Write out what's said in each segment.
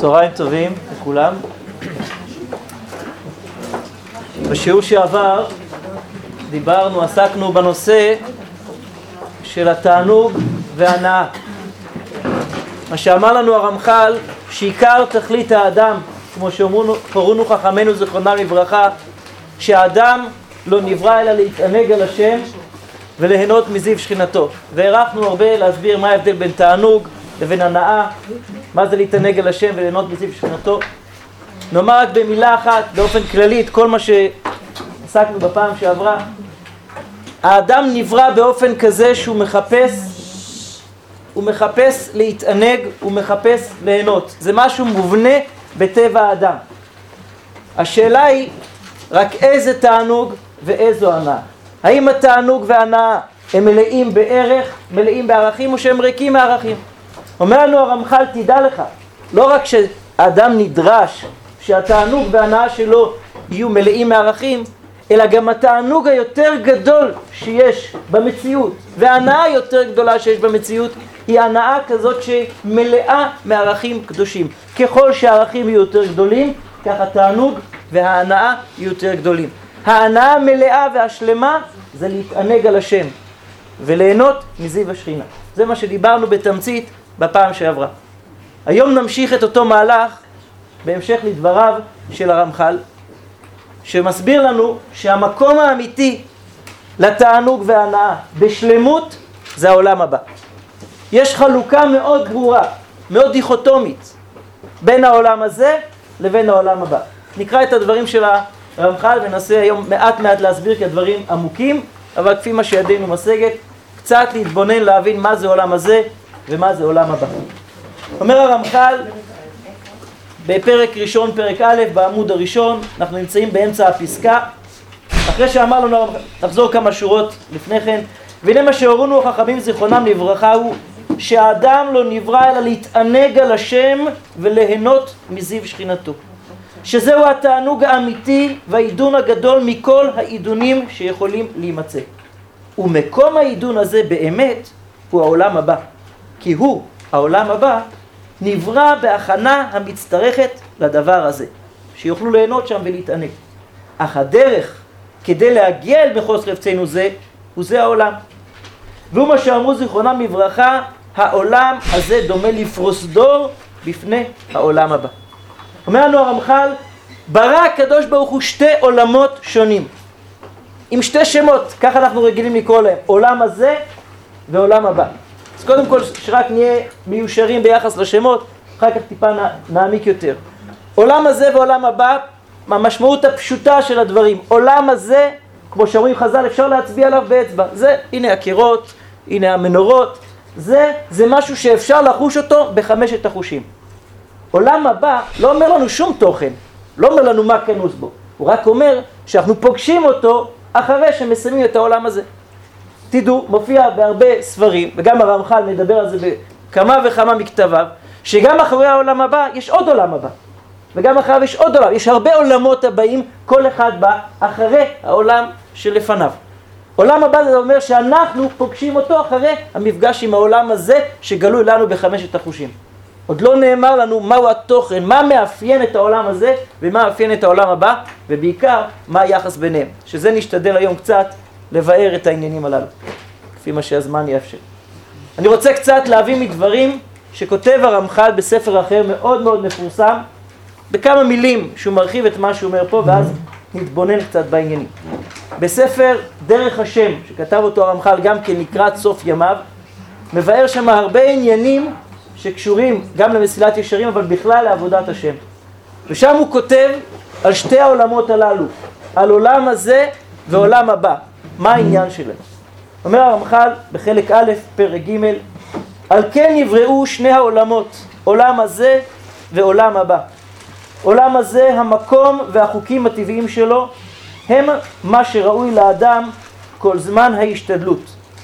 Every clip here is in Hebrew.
צהריים טובים לכולם. בשיעור שעבר עסקנו בנושא של התענוג וההנאה. מה שאמר לנו הרמח"ל, שעיקר תכלית האדם, כמו שאמרו חכמינו זיכרונם לברכה, שהאדם לא נברא אלא להתענג על השם וליהנות מזיו שכינתו. והערכנו הרבה להסביר מה ההבדל בין תענוג לבין הנאה, מה זה להתענג על השם וליהנות מזיו שכינתו. נאמר רק במילה אחת, באופן כללי, את כל מה שעסקנו בפעם שעברה. האדם נברא באופן כזה שהוא מחפש להתענג, הוא מחפש ליהנות. זה משהו מובנה בטבע האדם. השאלה היא רק איזה תענוג ואיזו הנאה. האם התענוג וההנאה הם מלאים בערך, מלאים בערכים, או שהם ריקים מערכים? אומר לנו הרמח"ל, תדע לך, לא רק שהאדם נדרש שהתענוג וההנאה שלו יהיו מלאים מערכים, אלא גם התענוג היותר גדול שיש במציאות וההנאה היותר גדולה שיש במציאות היא הנאה כזאת שמלאה מערכים קדושים. ככל שהערכים יהיו יותר גדולים, כך התענוג וההנאה יהיו יותר גדולים. ההנאה המלאה והשלמה זה להתענג על השם וליהנות מזיו השכינה. זה מה שדיברנו בתמצית בפעם שעברה. היום נמשיך את אותו מהלך בהמשך לדבריו של הרמח"ל, שמסביר לנו שהמקום האמיתי לתענוג וההנאה בשלמות זה העולם הבא. יש חלוקה מאוד ברורה, מאוד דיכוטומית, בין העולם הזה לבין העולם הבא. נקרא את הדברים של הרמח"ל וננסה היום מעט להסביר כדברים עמוקים, אבל כפי מה שידינו משגת, קצת להתבונן להבין מה זה עולם הזה ומה זה עולם הבא. אומר הרמח"ל בפרק ראשון, פרק א', בעמוד הראשון, אנחנו נמצאים באמצע הפסקה. אחרי שאמר לנו, נחזור כמה שורות לפני כן. והנה מה שהורונו החכמים זיכרונם לברכה הוא שהאדם לא נברא אלא להתענג על השם וליהנות מזיו שכינתו. שזהו התענוג האמיתי והעידון הגדול מכל העידונים שיכולים להימצא. ומקום העידון הזה באמת הוא העולם הבא. כי הוא, העולם הבא, נברא בהכנה המצטרכת לדבר הזה, שיוכלו ליהנות שם ולהתענג. אך הדרך כדי להגיע אל מחוז חפצנו זה, הוא זה העולם. והוא מה שאמרו זיכרונם לברכה, העולם הזה דומה לפרוסדור בפני העולם הבא. אומר לנו הרמח"ל, ברא הקדוש ברוך הוא שתי עולמות שונים, עם שתי שמות, ככה אנחנו רגילים לקרוא להם, עולם הזה ועולם הבא. אז קודם כל שרק נהיה מיושרים ביחס לשמות, אחר כך טיפה נעמיק יותר. עולם הזה ועולם הבא, המשמעות הפשוטה של הדברים. עולם הזה, כמו שאומרים חז"ל, אפשר להצביע עליו באצבע. זה, הנה הקירות, הנה המנורות. זה משהו שאפשר לחוש אותו בחמשת החושים. עולם הבא לא אומר לנו שום תוכן, לא אומר לנו מה כנוס בו. הוא רק אומר שאנחנו פוגשים אותו אחרי שמסיימים את העולם הזה. תדעו, מופיע בהרבה ספרים, וגם הרמח"ל מדבר על זה בכמה וכמה מכתביו, שגם אחרי העולם הבא יש עוד עולם הבא. וגם אחריו יש עוד עולם, יש הרבה עולמות הבאים, כל אחד בא אחרי העולם שלפניו. עולם הבא זה אומר שאנחנו פוגשים אותו אחרי המפגש עם העולם הזה שגלוי לנו בחמשת החושים. עוד לא נאמר לנו מהו התוכן, מה מאפיין את העולם הזה ומה מאפיין את העולם הבא, ובעיקר מה היחס ביניהם. שזה נשתדל היום קצת לבאר את העניינים הללו, כפי מה שהזמן יאפשר. אני רוצה קצת להביא מדברים שכותב הרמח"ל בספר אחר מאוד מאוד מפורסם, בכמה מילים שהוא מרחיב את מה שהוא אומר פה, ואז נתבונן קצת בעניינים. בספר דרך השם, שכתב אותו הרמח"ל גם כן לקראת סוף ימיו, מבאר שם הרבה עניינים שקשורים גם למסילת ישרים, אבל בכלל לעבודת השם. ושם הוא כותב על שתי העולמות הללו, על עולם הזה ועולם הבא. מה העניין שלהם? אומר הרמח"ל בחלק א', פרק ג', על כן נבראו שני העולמות, עולם הזה ועולם הבא. עולם הזה, המקום והחוקים הטבעיים שלו, הם מה שראוי לאדם כל זמן ההשתדלות.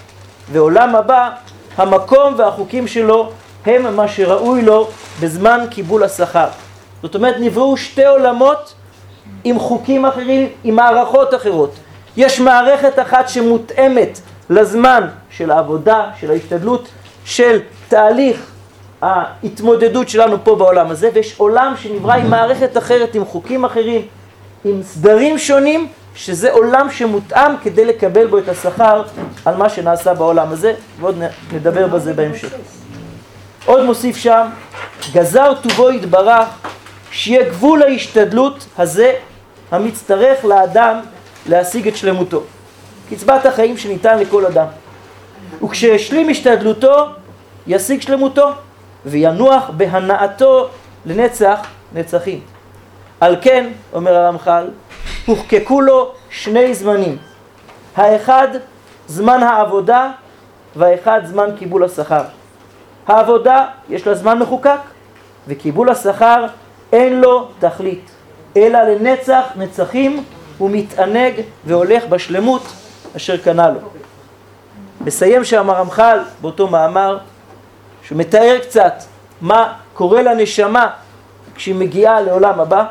ועולם הבא, המקום והחוקים שלו, הם מה שראוי לו בזמן קיבול השכר. זאת אומרת, נבראו שתי עולמות עם חוקים אחרים, עם מערכות אחרות. יש מערכת אחת שמותאמת לזמן של העבודה, של ההשתדלות, של תהליך ההתמודדות שלנו פה בעולם הזה, ויש עולם שנברא עם מערכת אחרת, עם חוקים אחרים, עם סדרים שונים, שזה עולם שמותאם כדי לקבל בו את השכר על מה שנעשה בעולם הזה, ועוד נדבר בזה בהמשך. עוד מוסיף שם, גזר טובו יתברך, שיהיה גבול להשתדלות הזה המצטרך לאדם להשיג את שלמותו. קצבת החיים שניתן לכל אדם. וכשישלים השתדלותו, ישיג שלמותו, וינוח בהנאתו לנצח נצחים. על כן, אומר הרמח"ל, הוחקקו לו שני זמנים. האחד, זמן העבודה, והאחד, זמן קיבול השכר. העבודה, יש לה זמן מחוקק, וקיבול השכר, אין לו תכלית, אלא לנצח נצחים הוא מתענג והולך בשלמות אשר קנה לו. מסיים שם הרמח"ל באותו מאמר, שהוא מתאר קצת מה קורה לנשמה כשהיא מגיעה לעולם הבא.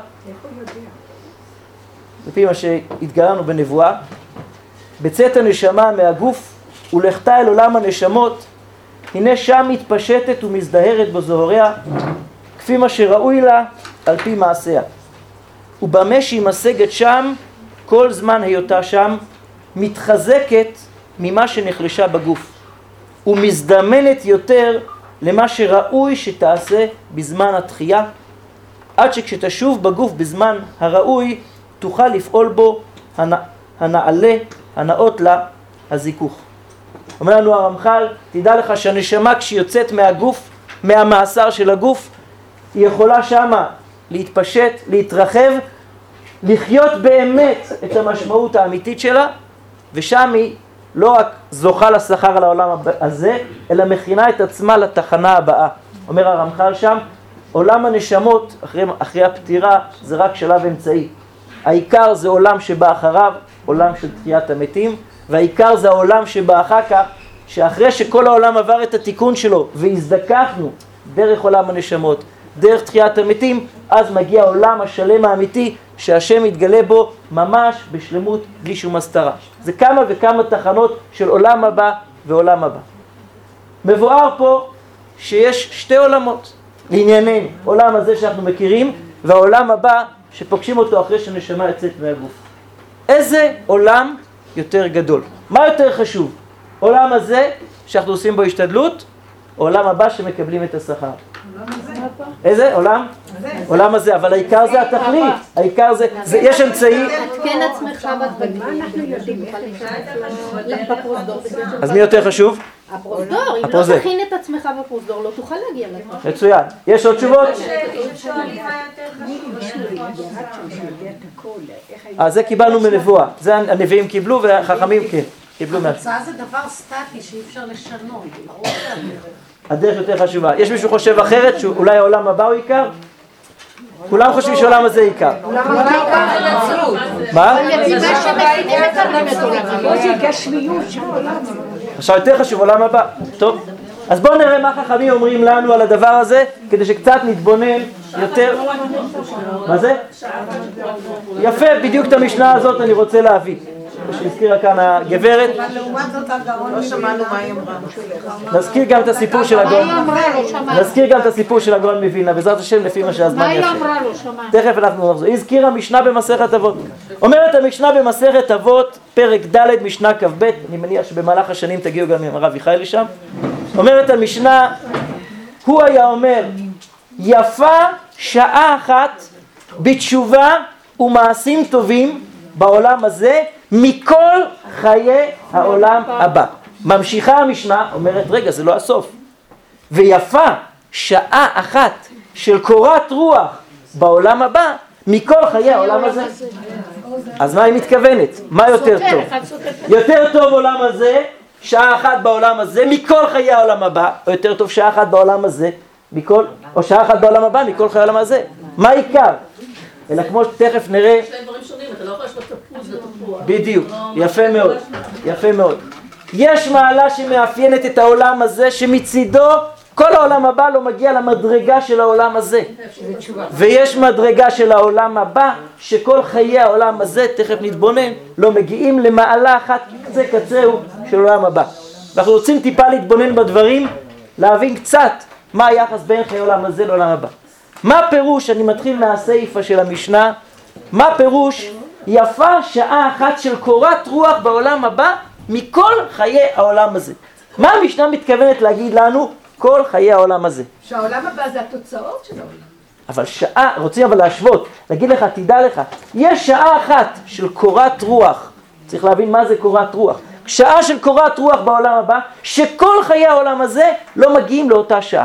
לפי מה שהתגלנו בנבואה, בצאת הנשמה מהגוף ולכתה אל עולם הנשמות, הנה שם מתפשטת ומזדהרת בזוהריה, כפי מה שראוי לה על פי מעשיה. ובמה שהיא משגת שם, כל זמן היותה שם, מתחזקת ממה שנחלשה בגוף, ומזדמנת יותר למה שראוי שתעשה בזמן התחייה, עד שכשתשוב בגוף בזמן הראוי, תוכל לפעול בו הנעלה, הנאות לה, הזיכוך. אומר לנו הרמח"ל, תדע לך שהנשמה כשהיא יוצאת מהגוף, מהמאסר של הגוף, היא יכולה שמה להתפשט, להתרחב, לחיות באמת את המשמעות האמיתית שלה, ושם היא לא רק זוכה לשכר על העולם הזה, אלא מכינה את עצמה לתחנה הבאה. אומר הרמח"ל שם, עולם הנשמות אחרי הפטירה זה רק שלב אמצעי. העיקר זה עולם שבא אחריו, עולם של תחיית המתים, והעיקר זה העולם שבא אחר כך, שאחרי שכל העולם עבר את התיקון שלו והזדקחנו דרך עולם הנשמות, דרך תחיית המתים, אז מגיע העולם השלם האמיתי שהשם יתגלה בו ממש בשלמות בלי שום הסתרה. זה כמה וכמה תחנות של עולם הבא ועולם הבא. מבואר פה שיש שתי עולמות לענייננו, עולם הזה שאנחנו מכירים והעולם הבא שפוגשים אותו אחרי שנשמה יוצאת מהגוף. איזה עולם יותר גדול? מה יותר חשוב? עולם הזה שאנחנו עושים בו השתדלות, או עולם הבא שמקבלים את השכר? איזה? עולם? עולם הזה, אבל העיקר זה התכלית, העיקר זה, יש אמצעי. תתקן עצמך בדברים. אז מי יותר חשוב? הפרוזדור, אם לא תכין את עצמך בפרוזדור, לא תוכל להגיע לזה. מצוין. יש עוד תשובות? אז זה קיבלנו מנבואה, זה הנביאים קיבלו והחכמים כן, קיבלו מהשם. התוצאה זה דבר סטטי שאי אפשר לשנות. הדרך יותר חשובה. יש מישהו חושב אחרת שאולי העולם הבא הוא עיקר? כולם חושבים שהעולם הזה עיקר. מה? עכשיו יותר חשוב עולם הבא. טוב, אז בואו נראה מה חכמים אומרים לנו על הדבר הזה, כדי שקצת נתבונן יותר. מה זה? יפה, בדיוק את המשנה הזאת אני רוצה להביא. שהזכירה כאן הגברת. אבל לעומת זאת הגאון לא שמענו מה היא אמרה. נזכיר גם את הסיפור של הגאון. נזכיר גם את הסיפור של הגאון מווילנה, בעזרת השם לפי מה שהזמן יפה. מה היא אמרה לו? שמענו. תכף אנחנו נחזור. היא הזכירה משנה במסכת אבות. אומרת המשנה במסכת אבות, פרק ד' משנה כ"ב, אני מניח שבמהלך השנים תגיעו גם עם הרב מיכאל לשם. אומרת המשנה, הוא היה אומר, יפה שעה אחת בתשובה ומעשים טובים בעולם הזה, מכל חיי העולם הבא. ממשיכה המשנה, אומרת, רגע, זה לא הסוף. ויפה שעה אחת של קורת רוח בעולם הבא, מכל חיי העולם הזה. אז מה היא מתכוונת? מה יותר טוב? יותר טוב עולם הזה, שעה אחת בעולם הזה, מכל חיי העולם הבא, או יותר טוב שעה אחת בעולם הזה, או שעה אחת בעולם הבא, מכל חיי העולם הזה. מה העיקר? אלא כמו שתכף נראה... יש להם דברים שונים, אתה לא יכול לשלוט תפוז לתפוח. בדיוק, יפה מאוד, יפה מאוד. יש מעלה שמאפיינת את העולם הזה, שמצידו כל העולם הבא לא מגיע למדרגה של העולם הזה. ויש מדרגה של העולם הבא, שכל חיי העולם הזה, תכף נתבונן, לא מגיעים למעלה אחת, קצה קצהו של העולם הבא. ואנחנו רוצים טיפה להתבונן בדברים, להבין קצת מה היחס בין חיי העולם הזה לעולם הבא. מה פירוש, אני מתחיל מהסעיפה של המשנה, מה פירוש יפה שעה אחת של קורת רוח בעולם הבא מכל חיי העולם הזה. מה המשנה מתכוונת להגיד לנו כל חיי העולם הזה? שהעולם הבא זה התוצאות של העולם. אבל שעה, רוצים אבל להשוות, להגיד לך, תדע לך, יש שעה אחת של קורת רוח, צריך להבין מה זה קורת רוח, שעה של קורת רוח בעולם הבא, שכל חיי העולם הזה לא מגיעים לאותה שעה.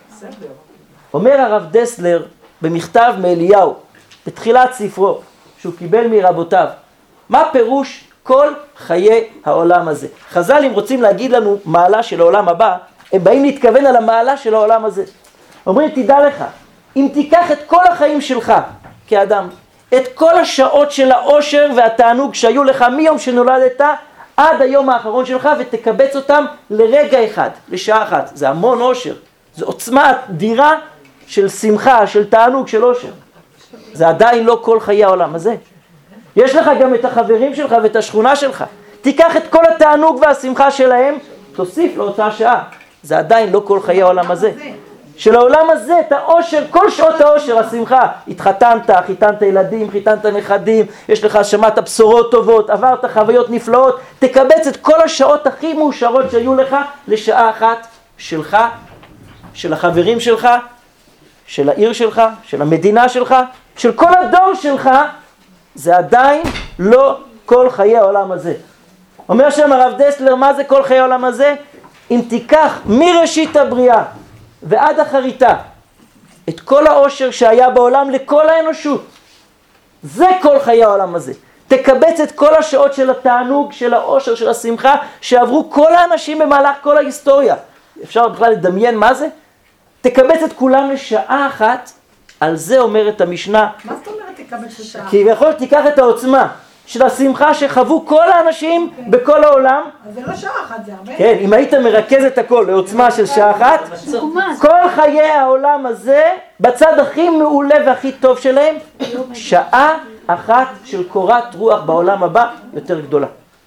אומר הרב דסלר במכתב מאליהו, בתחילת ספרו, שהוא קיבל מרבותיו, מה פירוש כל חיי העולם הזה? חז"לים רוצים להגיד לנו מעלה של העולם הבא, הם באים להתכוון על המעלה של העולם הזה. אומרים, תדע לך, אם תיקח את כל החיים שלך כאדם, את כל השעות של העושר והתענוג שהיו לך מיום שנולדת עד היום האחרון שלך, ותקבץ אותם לרגע אחד, לשעה אחת, זה המון עושר, זה עוצמה אדירה של שמחה, של תענוג, של עושר. זה עדיין לא כל חיי העולם הזה. יש לך גם את החברים שלך ואת השכונה שלך. תיקח את כל התענוג והשמחה שלהם, תוסיף לאותה שעה. זה עדיין לא כל חיי העולם הזה. של העולם הזה, את העושר, כל שעות העושר, השמחה. התחתנת, חיתנת ילדים, חיתנת נכדים, יש לך, שמעת בשורות טובות, עברת חוויות נפלאות, תקבץ את כל השעות הכי מאושרות שהיו לך לשעה אחת שלך, של החברים שלך, של העיר שלך, של המדינה שלך, של כל הדור שלך, זה עדיין לא כל חיי העולם הזה. אומר שם הרב דסלר, מה זה כל חיי העולם הזה? אם תיקח מראשית הבריאה ועד אחריתה את כל העושר שהיה בעולם לכל האנושות, זה כל חיי העולם הזה. תקבץ את כל השעות של התענוג, של העושר, של השמחה, שעברו כל האנשים במהלך כל ההיסטוריה. אפשר בכלל לדמיין מה זה? תקבץ את כולם לשעה אחת, על זה אומרת המשנה. מה זאת אומרת תקבץ לשעה? כי יכול תיקח את העוצמה של השמחה שחוו כל האנשים בכל העולם. אז זה לא שעה אחת, זה הרבה. כן, אם היית מרכז את הכל לעוצמה של שעה אחת, כל חיי העולם הזה, בצד הכי מעולה והכי טוב שלהם, שעה אחת של קורת רוח בעולם הבא יותר גדולה.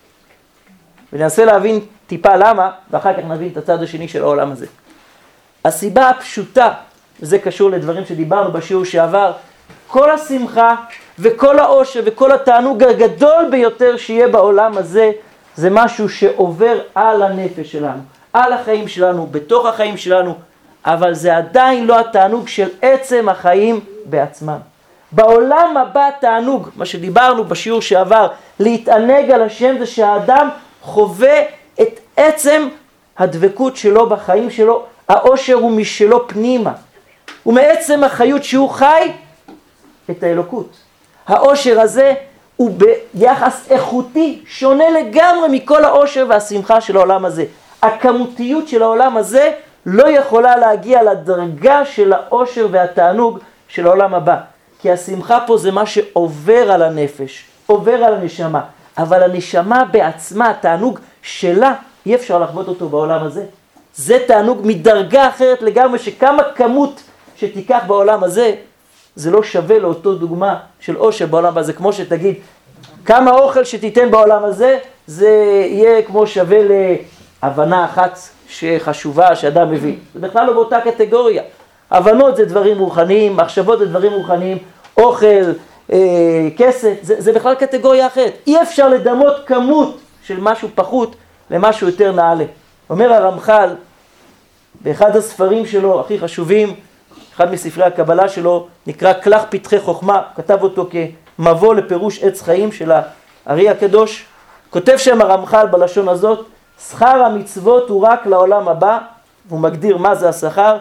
וננסה להבין טיפה למה, ואחר כך נבין את הצד השני של העולם הזה. הסיבה הפשוטה, וזה קשור לדברים שדיברנו בשיעור שעבר, כל השמחה וכל העושר וכל התענוג הגדול ביותר שיהיה בעולם הזה, זה משהו שעובר על הנפש שלנו, על החיים שלנו, בתוך החיים שלנו, אבל זה עדיין לא התענוג של עצם החיים בעצמם. בעולם הבא תענוג, מה שדיברנו בשיעור שעבר, להתענג על השם, זה שהאדם חווה את עצם הדבקות שלו בחיים שלו, העושר הוא משלו פנימה, ומעצם החיות שהוא חי את האלוקות. העושר הזה הוא ביחס איכותי שונה לגמרי מכל העושר והשמחה של העולם הזה. הכמותיות של העולם הזה לא יכולה להגיע לדרגה של העושר והתענוג של העולם הבא. כי השמחה פה זה מה שעובר על הנפש, עובר על הנשמה. אבל הנשמה בעצמה, התענוג שלה, אי אפשר לחוות אותו בעולם הזה. זה תענוג מדרגה אחרת לגמרי, שכמה כמות שתיקח בעולם הזה, זה לא שווה לאותו דוגמה של עושר בעולם הבא. זה כמו שתגיד, כמה אוכל שתיתן בעולם הזה, זה יהיה כמו שווה להבנה אחת שחשובה שאדם מביא. זה בכלל לא באותה קטגוריה. הבנות זה דברים רוחניים, מחשבות זה דברים רוחניים, אוכל, כסף, זה בכלל קטגוריה אחרת. אי אפשר לדמות כמות של משהו פחות למשהו יותר נעלה. אומר הרמח"ל, באחד הספרים שלו הכי חשובים, אחד מספרי הקבלה שלו, נקרא כלך פתחי חוכמה, כתב אותו כמבוא לפירוש עץ חיים של הארי הקדוש. כותב שם הרמח"ל בלשון הזאת, שכר המצוות הוא רק לעולם הבא, הוא מגדיר מה זה השכר,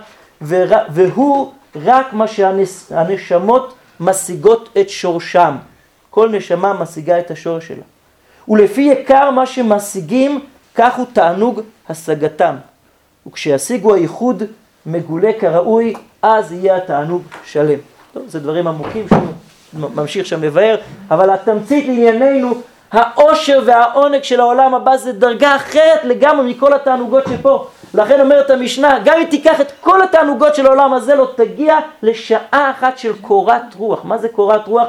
והוא רק מה שהנשמות משיגות את שורשם. כל נשמה משיגה את השורש שלה. ולפי יקר מה שמשיגים, כך הוא תענוג השגתם. וכשישיגו הייחוד מגולה כראוי, אז יהיה התענוג שלם. טוב, זה דברים עמוקים שהוא ממשיך שם לבאר, אבל התמצית לענייננו, העושר והעונג של העולם הבא זה דרגה אחרת לגמרי מכל התענוגות שפה. לכן אומרת המשנה, גם אם תיקח את כל התענוגות של העולם הזה, לא תגיע לשעה אחת של קורת רוח. מה זה קורת רוח?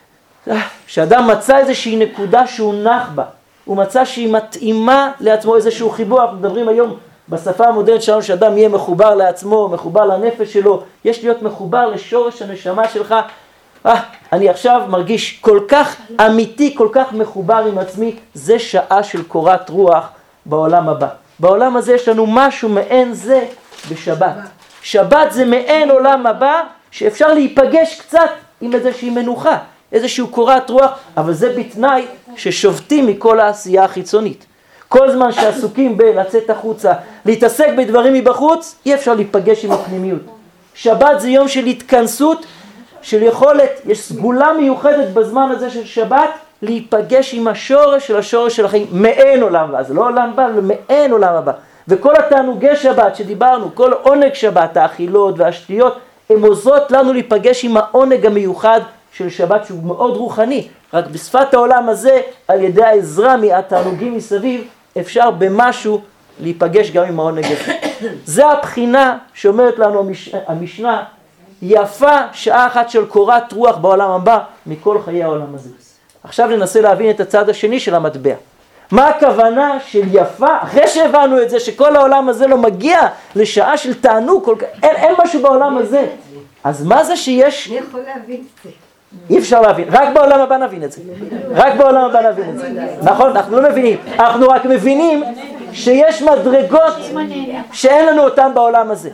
שאדם מצא איזושהי נקודה שהוא נח בה. הוא מצא שהיא מתאימה לעצמו איזשהו חיבור. אנחנו מדברים היום בשפה המודרנית שלנו שאדם יהיה מחובר לעצמו, מחובר לנפש שלו, יש להיות מחובר לשורש הנשמה שלך. אני עכשיו מרגיש כל כך אמיתי, כל כך מחובר עם עצמי, זה שעה של קורת רוח בעולם הבא. בעולם הזה יש לנו משהו מעין זה בשבת. שבת זה מעין עולם הבא שאפשר להיפגש קצת עם איזושהי מנוחה, איזושהי קורת רוח, אבל זה בתנאי ששובתים מכל העשייה החיצונית. כל זמן שעסוקים בלצאת החוצה, להתעסק בדברים מבחוץ, אי אפשר להיפגש עם הפנימיות. שבת זה יום של התכנסות, של יכולת, יש סגולה מיוחדת בזמן הזה של שבת, להיפגש עם השורש של החיים, מעין עולם הבא, זה לא עולם הבא, אלא מעין עולם הבא. וכל התענוגי שבת שדיברנו, כל עונג שבת, האכילות והשתיות, הם עוזרות לנו להיפגש עם העונג המיוחד של שבת שהוא מאוד רוחני. רק בשפת העולם הזה, על ידי העזרה מהתענוגים מסביב, אפשר במשהו להיפגש גם עם העונג הזה. זה הבחינה שאומרת לנו המשנה, יפה שעה אחת של קורת רוח בעולם הבא מכל חיי העולם הזה. עכשיו ננסה להבין את הצד השני של המטבע. מה הכוונה של יפה? אחרי שהבנו את זה שכל העולם הזה לא מגיע לשעה של תענוג, אין משהו בעולם הזה. אז מה זה שיש? אני יכול להבין את זה. אי אפשר להבין, רק בעולם הבא נבין את זה. רק בעולם הבא נבין את זה. נכון, אנחנו לא מבינים. אנחנו רק מבינים שיש מדרגות שאין לנו אותן בעולם הזה.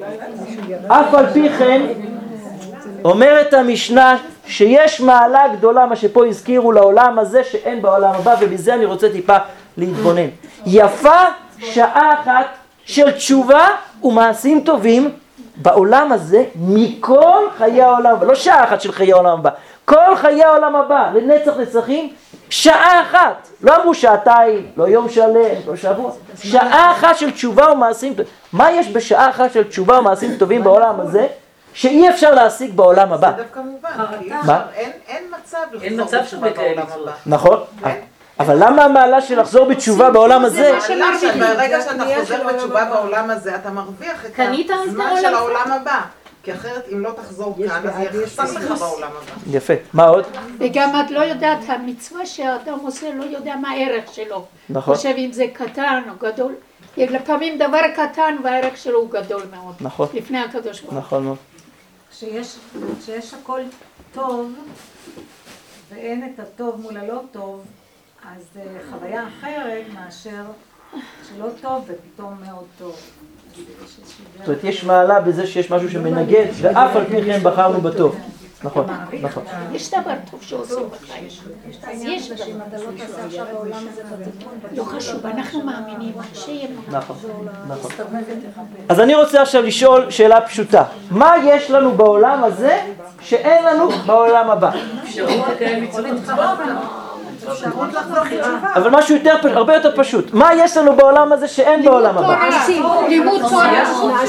אף על פי כן, אומרת המשנה שיש מעלה גדולה, מה שפה הזכירו לעולם הזה שאין בעולם הבא, ובזה אני רוצה טיפה להתבונן. יפה שעה אחת של תשובה ומעשים טובים בעולם הזה מכל חיי העולם הבא, לא שעה אחת של חיי העולם הבא, כל חיי העולם הבא, לנצח נצחים, שעה אחת, לא אמרו שעתיים, לא יום שלם, לא שבוע, שעה אחת של תשובה ומעשים טובים. מה יש בשעה אחת של תשובה ומעשים טובים בעולם הזה, שאי אפשר להשיג בעולם הבא? זה דווקא מובן, מה? אין מצב לחזור בתשובה בעולם הבא. נכון, אבל למה המעלה של לחזור בתשובה בעולם הזה? ברגע שאתה חוזר בתשובה בעולם הזה, אתה מרוויח את הזמן של העולם הבא. כי אחרת אם לא תחזור כאן, אז יחסר לך בעולם הבא. יפה, מה עוד? וגם את לא יודעת, המצווה שהאדם עושה לא יודע מה הערך שלו. נכון. חושב אם זה קטן או גדול. לפעמים דבר קטן והערך שלו הוא גדול מאוד. נכון. לפני הקדוש ברוך הוא. נכון מאוד. כשיש הכל טוב ואין את הטוב מול הלא טוב, אז זה חוויה אחרת מאשר שלא טוב ופתאום מאוד טוב. זאת אומרת, יש מעלה בזה שיש משהו שמנגד, ואף על פי כן בחרנו בטוב. נכון, נכון. יש דבר טוב שעושים בחיים. אז יש דבר. אם אתה לא תעשה עכשיו בעולם הזה בתיקון, לא חשוב, אנחנו מאמינים שיהיה נכון, נכון. אז אני רוצה עכשיו לשאול שאלה פשוטה. מה יש לנו בעולם הזה שאין לנו בעולם הבא? אבל משהו הרבה יותר פשוט. מה יש לנו בעולם הזה שאין בעולם הבא? לימוד תורה.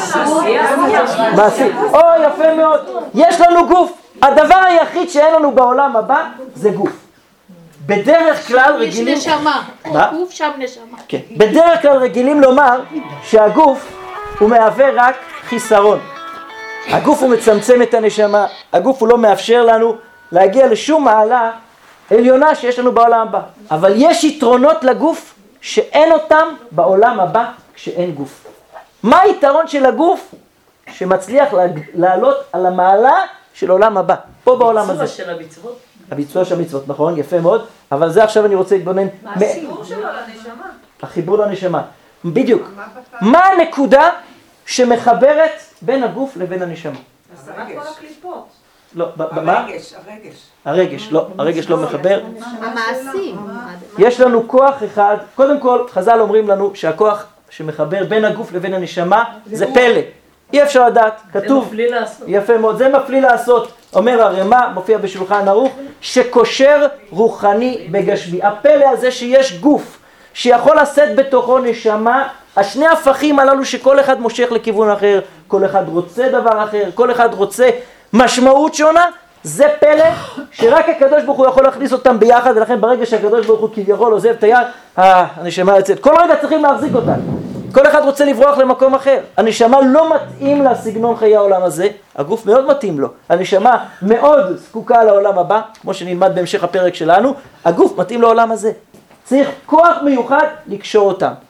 מעשי. יפה מאוד. יש לנו גוף. הדבר היחיד שאין לנו בעולם הבא זה גוף. בדרך כלל רגילים... יש נשמה. מה? גוף שם נשמה. כן. בדרך כלל רגילים לומר שהגוף הוא מהווה רק חיסרון. הגוף הוא מצמצם את הנשמה. הגוף הוא לא מאפשר לנו להגיע לשום מעלה עליונה שיש לנו בעולם הבא. אבל יש יתרונות לגוף שאין אותם בעולם הבא כשאין גוף. מה היתרון של הגוף שמצליח לעלות על המעלה של עולם הבא? פה בעולם הזה. הביצוע של המצוות. הביצוע של המצוות, נכון, יפה מאוד. אבל זה עכשיו אני רוצה להתבונן. החיבור שלו לנשמה. החיבור לנשמה. בדיוק. מה הנקודה שמחברת בין הגוף לבין הנשמה? אז רק כל הקליפות. לא, מה? הרגש, לא, הרגש לא מחבר. המעשים. יש לנו כוח אחד, קודם כל חז"ל אומרים לנו שהכוח שמחבר בין הגוף לבין הנשמה זה פלא. אי אפשר לדעת, כתוב. זה מפליא לעשות. יפה מאוד, זה מפליא לעשות. אומר הרמ"א, מופיע בשולחן ערוך, שקושר רוחני בגשמי. הפלא הזה שיש גוף שיכול לשאת בתוכו נשמה, השני הפכים הללו שכל אחד מושך לכיוון אחר, כל אחד רוצה דבר אחר, כל אחד רוצה משמעות שונה, זה פלא שרק הקדוש ברוך הוא יכול להכניס אותם ביחד, ולכן ברגע שהקדוש ברוך הוא כביכול עוזב את היד, הנשמה יוצאת. כל רגע צריכים להחזיק אותה. כל אחד רוצה לברוח למקום אחר. הנשמה לא מתאים לסגנון חיי העולם הזה, הגוף מאוד מתאים לו. הנשמה מאוד זקוקה לעולם הבא, כמו שנלמד בהמשך הפרק שלנו, הגוף מתאים לעולם הזה. צריך כוח מיוחד לקשור אותם.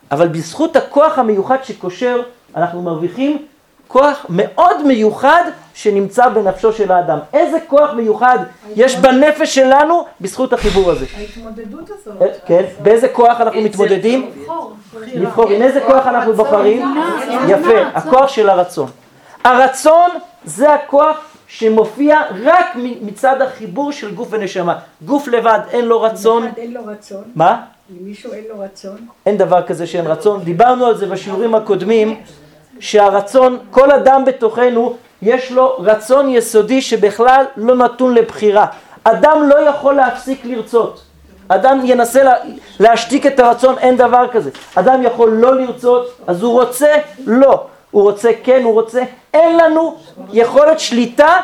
אבל בזכות הכוח המיוחד שקושר, אנחנו מרוויחים כוח מאוד מיוחד שנמצא בנפשו של האדם. איזה כוח מיוחד יש בנפש שלנו בזכות החיבור הזה. ההתמודדות הזאת. כן, באיזה כוח אנחנו מתמודדים? לבחור. עם איזה כוח אנחנו בוחרים? יפה, הכוח של הרצון. הרצון זה הכוח שמופיע רק מצד החיבור של גוף ונשמה. גוף לבד אין לו רצון. אין לו רצון. מה? למישהו אין לו רצון. אין דבר כזה שאין רצון. דיברנו על זה בשיעורים הקודמים, שהרצון, כל אדם בתוכנו, יש לו רצון יסודי שבכלל לא נתון לבחירה. אדם לא יכול להפסיק לרצות. אדם ינסה להשתיק את הרצון, אין דבר כזה. אדם יכול לא לרצות, אז הוא רוצה לא. הוא רוצה כן, הוא רוצה. אין לנו יכולת שליטה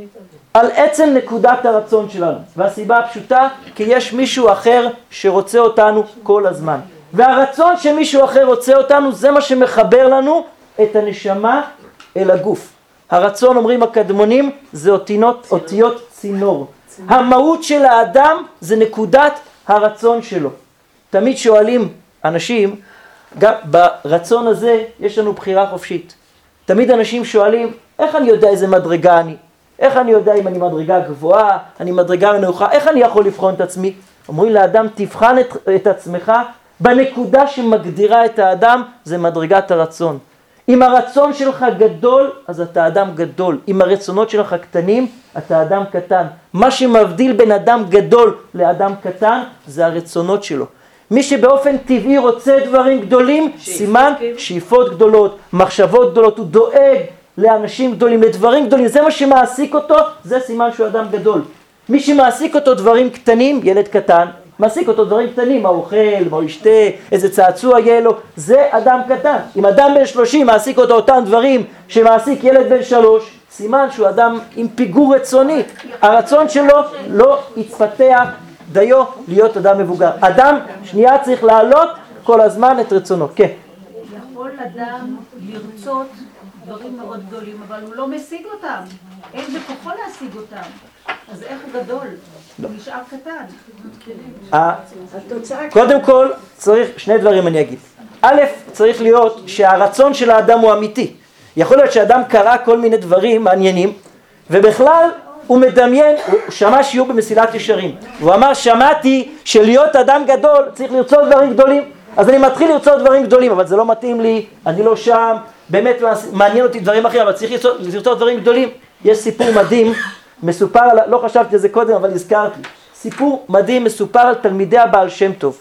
על עצם נקודת הרצון שלנו. והסיבה הפשוטה, כי יש מישהו אחר שרוצה אותנו כל הזמן. והרצון שמישהו אחר רוצה אותנו, זה מה שמחבר לנו את הנשמה אל הגוף. הרצון, אומרים הקדמונים, זה אותיות צינור. המהות של האדם זה נקודת הרצון שלו. תמיד שואלים אנשים, גם ברצון הזה יש לנו בחירה חופשית. תמיד אנשים שואלים, איך אני יודע איזה מדרגה אני? איך אני יודע אם אני מדרגה גבוהה, אני מדרגה נמוכה, איך אני יכול לבחון את עצמי? אומרים לאדם, תבחן את עצמך בנקודה שמגדירה את האדם, זה מדרגת הרצון. אם הרצון שלך גדול, אז אתה אדם גדול. אם הרצונות שלך קטנים, אתה אדם קטן. מה שמבדיל בין אדם גדול לאדם קטן, זה הרצונות שלו. מי שבאופן טבעי רוצה דברים גדולים, סימן שאיפות גדולות, מחשבות גדולות, הוא דואג לאנשים גדולים, לדברים גדולים, זה מה שמעסיק אותו, זה סימן שהוא אדם גדול. מי שמעסיק אותו דברים קטנים, ילד קטן, מעסיק אותו דברים קטנים, מה אוכל, מה הוא ישתה, איזה צעצוע יהיה לו, זה אדם קטן. אם אדם בן 30 מעסיק אותו אותם דברים שמעסיק ילד בן 3, סימן שהוא אדם עם פיגור רצוני. הרצון שלו לא יתפתח דיו להיות אדם מבוגר. אדם, שנייה, צריך להעלות כל הזמן את רצונו. כן. יכול אדם לרצות דברים מאוד גדולים, אבל הוא לא משיג אותם. אין בכוחו להשיג אותם. אז איך הוא גדול? הוא נשאר קטן. קודם כל, צריך, שני דברים אני אגיד. א', צריך להיות שהרצון של האדם הוא אמיתי. יכול להיות שאדם קרא כל מיני דברים מעניינים, ובכלל הוא מדמיין, הוא שמע שיעור במסילת ישרים. הוא אמר, שמעתי שלהיות אדם גדול צריך לרצות דברים גדולים. אז אני מתחיל לרצות דברים גדולים, אבל זה לא מתאים לי, אני לא שם, באמת מעניין אותי דברים אחרים, אבל צריך לרצות דברים גדולים. יש סיפור מדהים, מסופר, לא חשבתי על זה קודם, אבל הזכרתי. סיפור מדהים מסופר על תלמידי הבעל שם טוב,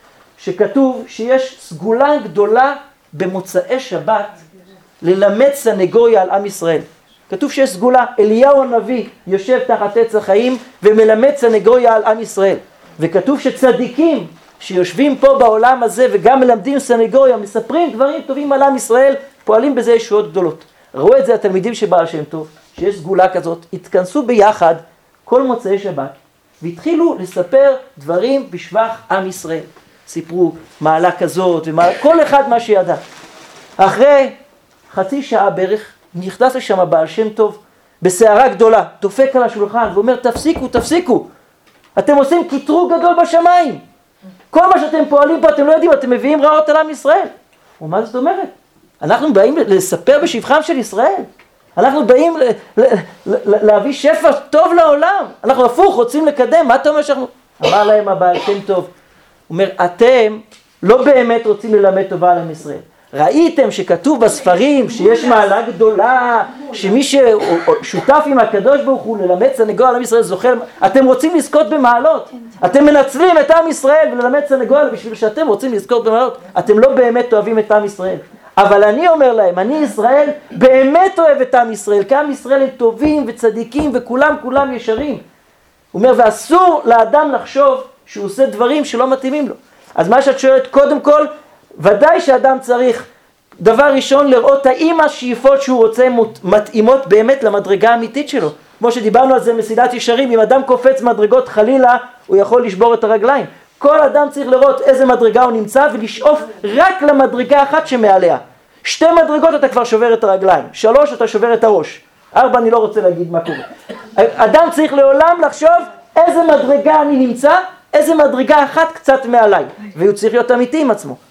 שכתוב שיש סגולה גדולה במוצאי שבת ללמד סנגוריה על עם ישראל. כתוב שיש סגולה, אליהו הנביא יושב תחת עץ החיים ומלמד סנגוריה על עם ישראל. וכתוב שצדיקים שיושבים פה בעולם הזה וגם מלמדים סנגוריה, מספרים דברים טובים על עם ישראל, פועלים בזה ישועות גדולות. ראו את זה התלמידים שבעל שם טוב, שיש סגולה כזאת, התכנסו ביחד כל מוצאי שבת, והתחילו לספר דברים בשבח עם ישראל. סיפרו מעלה כזאת, כל אחד מה שידע. אחרי חצי שעה בערך, נכנס לשם הבעל שם טוב, בסערה גדולה, דופק על השולחן, ואומר, תפסיקו. אתם עושים קיטרוג גדול בשמיים. כל מה שאתם פועלים פה, אתם לא יודעים, אתם מביאים רעות על עם ישראל. ומה זאת אומרת? אנחנו באים לספר בשבחם של ישראל. אנחנו באים להביא שפע טוב לעולם. אנחנו הפוך, רוצים לקדם. מה אתה אומר שאנחנו... אמר להם הבעל שם טוב. הוא אומר, אתם לא באמת רוצים ללמד טובה על עם ישראל. ראיתם שכתוב בספרים שיש מעלה גדולה, שמי ששותף עם הקדוש ברוך הוא ללמד סנגוריה על עם ישראל זוכר, אתם רוצים לזכות במעלות, אתם מנצלים את עם ישראל וללמד סנגוריה בשביל שאתם רוצים לזכות במעלות, אתם לא באמת אוהבים את עם ישראל. אבל אני אומר להם, אני ישראל באמת אוהב את עם ישראל, כי עם ישראל הם טובים וצדיקים וכולם ישרים. הוא אומר, ואסור לאדם לחשוב שהוא עושה דברים שלא מתאימים לו. אז מה שאת שואלת, קודם כל, ודאי שאדם צריך, דבר ראשון, לראות האם השאיפות שהוא רוצה מתאימות באמת למדרגה האמיתית שלו. כמו שדיברנו על זה מסילת ישרים, אם אדם קופץ מדרגות חלילה, הוא יכול לשבור את הרגליים. כל אדם צריך לראות איזה מדרגה הוא נמצא ולשאוף רק למדרגה אחת שמעליה. 2 מדרגות אתה כבר שובר את הרגליים, 3 אתה שובר את הראש, 4 אני לא רוצה להגיד מה קורה. אדם צריך לעולם לחשוב איזה מדרגה אני נמצא, איזה מדרגה אחת קצת מעליי, והוא צריך להיות אמיתי עם עצמו.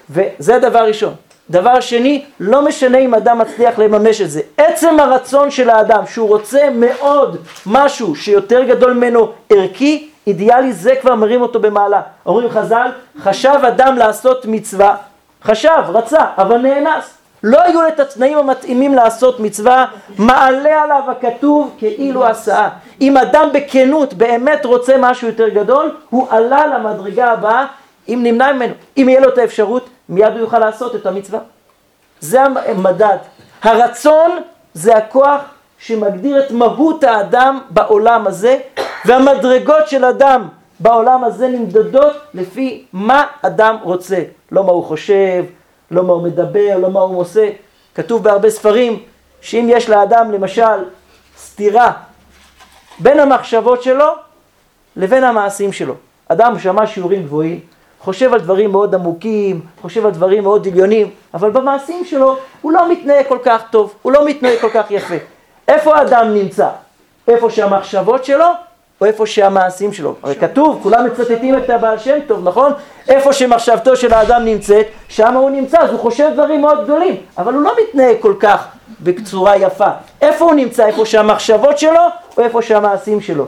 וזה הדבר הראשון. דבר שני, לא משנה אם אדם מצליח לממש את זה. עצם הרצון של האדם, שהוא רוצה מאוד משהו שיותר גדול ממנו ערכי, אידיאלי, זה כבר מרים אותו במעלה. אומרים חז"ל, חשב אדם לעשות מצווה, חשב, רצה, אבל נאנס. לא היו את התנאים המתאימים לעשות מצווה, מעלה עליו הכתוב כאילו עשה. אם אדם בכנות באמת רוצה משהו יותר גדול, הוא עלה למדרגה הבאה, אם נמנע ממנו. אם יהיה לו את האפשרות, מיד הוא יוכל לעשות את המצווה. זה המדד. הרצון זה הכוח שמגדיר את מהות האדם בעולם הזה, והמדרגות של אדם בעולם הזה נמדדות לפי מה אדם רוצה. לא מה הוא חושב, לא מה הוא מדבר, לא מה הוא עושה. כתוב בהרבה ספרים שאם יש לאדם למשל סתירה בין המחשבות שלו לבין המעשים שלו. אדם שמע שיעורים גבוהים, חושב על דברים מאוד עמוקים, חושב על דברים מאוד עליונים, אבל במעשים שלו הוא לא מתנהג כל כך טוב, הוא לא מתנהג כל כך יפה. איפה האדם נמצא? איפה שהמחשבות שלו או איפה שהמעשים שלו? הרי כתוב, כולם מצטטים את הבעל שם טוב, נכון? איפה שמחשבתו של האדם נמצאת, שם הוא נמצא, אז הוא חושב דברים מאוד גדולים, אבל הוא לא מתנהג כל כך בצורה יפה. איפה הוא נמצא? איפה שהמחשבות שלו או איפה שהמעשים שלו?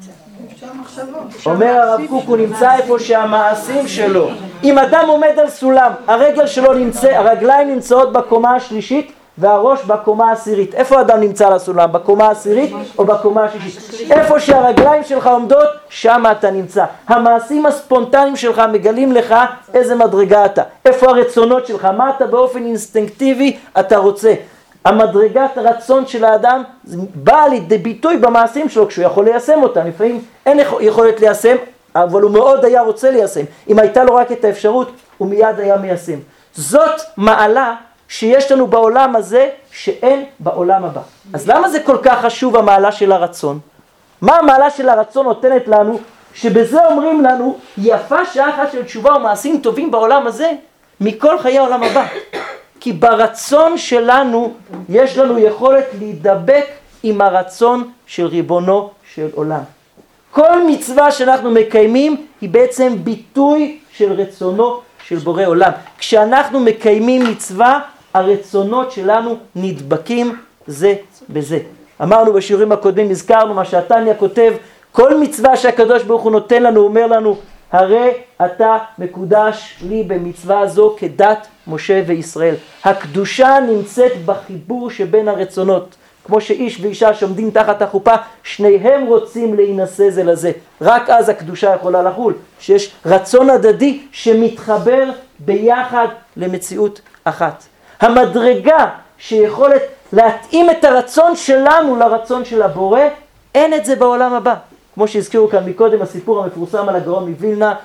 אומר הרב קוק, הוא נמצא איפה שהמעשים שלו. אם אדם עומד על סולם, הרגליים נמצאות בקומה השלישית והראש בקומה העשירית. איפה האדם נמצא על הסולם? בקומה העשירית או בקומה השישית? איפה שהרגליים שלך עומדות, שם אתה נמצא. המעשים הספונטניים שלך מגלים לך איזה מדרגה אתה. איפה הרצונות שלך? מה אתה באופן אינסטינקטיבי אתה רוצה? המדרגת הרצון של האדם באה לידי ביטוי במעשים שלו כשהוא יכול ליישם אותם. לפעמים אין יכולת ליישם, אבל הוא מאוד היה רוצה ליישם. אם הייתה לו רק את האפשרות, הוא מיד היה מיישם. זאת מעלה שיש לנו בעולם הזה שאין בעולם הבא. אז למה זה כל כך חשוב המעלה של הרצון? מה המעלה של הרצון נותנת לנו? שבזה אומרים לנו, יפה שעה אחת של תשובה ומעשים טובים בעולם הזה, מכל חיי העולם הבא. כי ברצון שלנו יש לנו יכולת להידבק עם הרצון של ריבונו של עולם. כל מצווה שאנחנו מקיימים היא בעצם ביטוי של רצונו של בורא עולם. כשאנחנו מקיימים מצווה, הרצונות שלנו נדבקים זה בזה. אמרנו בשיעורים הקודמים, הזכרנו מה שהתניא כותב, כל מצווה שהקדוש ברוך הוא נותן לנו, אומר לנו, הרי אתה מקודש לי במצווה זו כדת משה וישראל. הקדושה נמצאת בחיבור שבין הרצונות. כמו שאיש ואישה שעומדים תחת החופה, שניהם רוצים להינשא זה לזה. רק אז הקדושה יכולה לחול. שיש רצון הדדי שמתחבר ביחד למציאות אחת. המדרגה שיכולת להתאים את הרצון שלנו לרצון של הבורא, אין את זה בעולם הבא. כמו שהזכירו כאן מקודם, הסיפור המפורסם על הגאון מווילנה,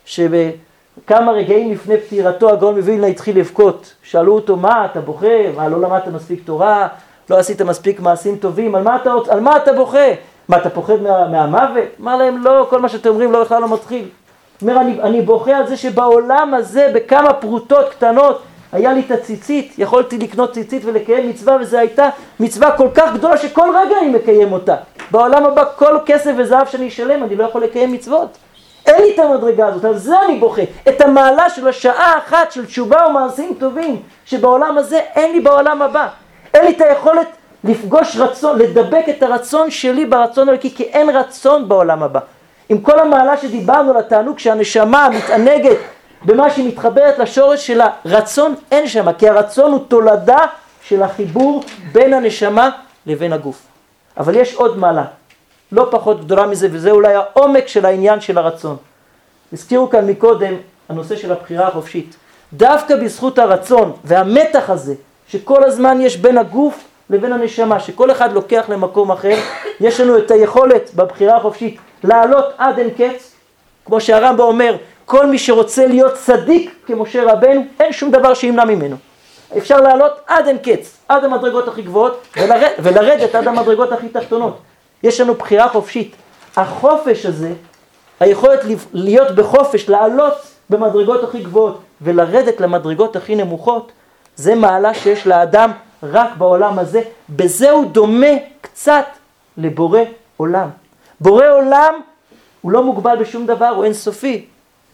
שבכמה רגעים לפני פטירתו הגאון מווילנה התחיל לבכות. שאלו אותו, מה אתה בוכה? מה, לא למדת מספיק תורה? לא עשית מספיק מעשים טובים? על מה אתה בוכה? מה, אתה פוחד מהמוות? אמר להם, לא, כל מה שאתם אומרים לא בכלל לא מתחיל. אומר, אני בוכה על זה שבעולם הזה, בכמה פרוטות קטנות, היה לי את הציצית, יכולתי לקנות ציצית ולקיים מצווה, וזו הייתה מצווה כל כך גדולה שכל רגע אני מקיים אותה. בעולם הבא כל כסף וזהב שאני אשלם, אני לא יכול לקיים מצוות. אין לי את המדרגה הזאת, על זה אני בוכה. את המעלה של השעה אחת של תשובה ומעשים טובים, שבעולם הזה אין לי בעולם הבא. אין לי את היכולת לפגוש רצון, לדבק את הרצון שלי ברצון אלוקי, כי אין רצון בעולם הבא. עם כל המעלה שדיברנו על התענוג שהנשמה מתענגת במה שהיא מתחברת לשורש של הרצון, אין שמה, כי הרצון הוא תולדה של החיבור בין הנשמה לבין הגוף. אבל יש עוד מעלה, לא פחות גדולה מזה, וזה אולי העומק של העניין של הרצון. הזכירו כאן מקודם הנושא של הבחירה החופשית. דווקא בזכות הרצון והמתח הזה, שכל הזמן יש בין הגוף לבין הנשמה, שכל אחד לוקח למקום אחר, יש לנו את היכולת בבחירה החופשית לעלות עד אין קץ, כמו שהרמב"ם אומר, כל מי שרוצה להיות צדיק כמשה רבנו, אין שום דבר שימנע ממנו. אפשר לעלות עד אין קץ, עד המדרגות הכי גבוהות, ולרדת עד המדרגות הכי תחתונות. יש לנו בחירה חופשית. החופש הזה, היכולת להיות בחופש, לעלות במדרגות הכי גבוהות, ולרדת למדרגות הכי נמוכות, זה מעלה שיש לאדם רק בעולם הזה. בזה הוא דומה קצת לבורא עולם. בורא עולם הוא לא מוגבל בשום דבר, הוא אינסופי.